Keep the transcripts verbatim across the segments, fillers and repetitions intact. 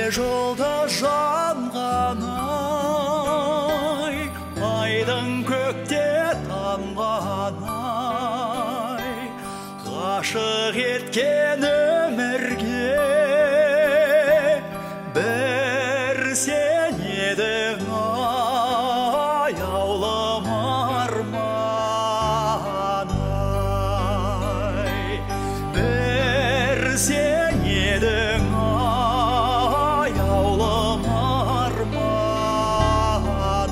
жұлдыз жанған ай, айдың көкте тамған ай, ғашық еткен өмірге бір сен едің аяулым арман ай, бір сен едің аяулым арман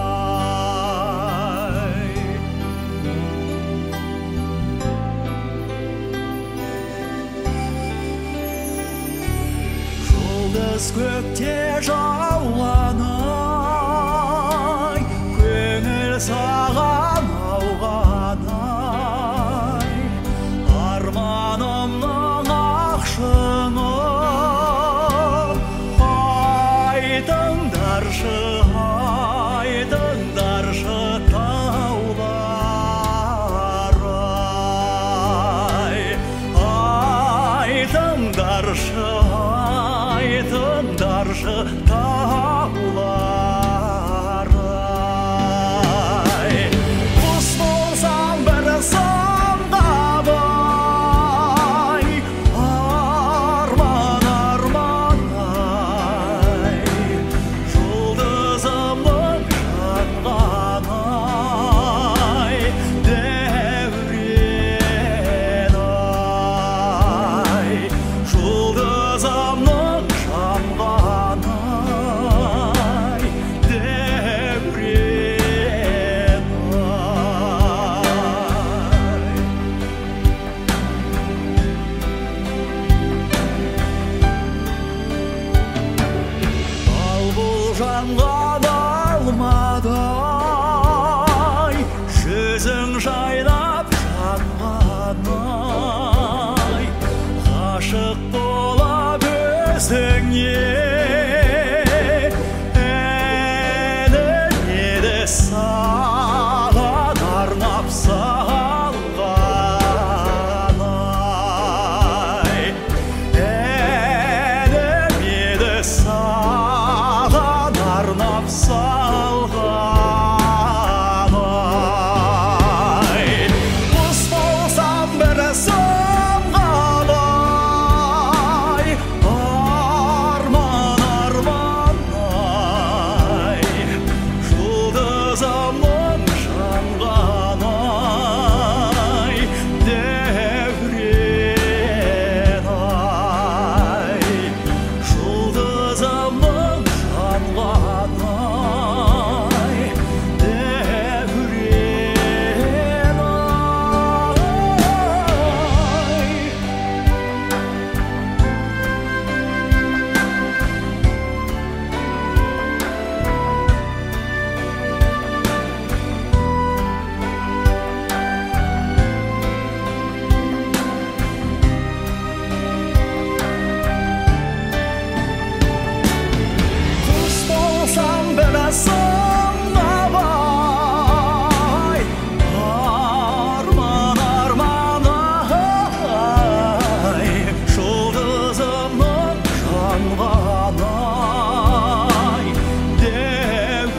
ай. Жұлдыз көкте жауған ай, көңіл саған ауған ай, арманымның ақ шыңы айтыңдаршы, айтыңдаршы таулар ай, айтыңдаршы, айтыңдаршы таулар ай. Құс болсам бір самғап ай, арман арман ай, жұлдызымның жанған ай, дәурен ай, жұлдызымның жанған ай, дәурен ай. Ал бұл жанған алмадай, жүзің жайнап жанған ай, ғашық болып өзіңе әнім еді саған арнап салған ай, әнім еді саған арнап салған ай. Құс болсам бір самғап ай, арман арман ай, жұлдызымның жанған ай, дәурен ай, жұлдызымның жанған ай, дәурен ай. Құс болсам бір самғап ай, арман арман ай, жұлдызымның жанған ай,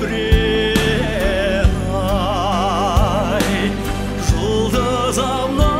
дәурен ай, жұлдызымның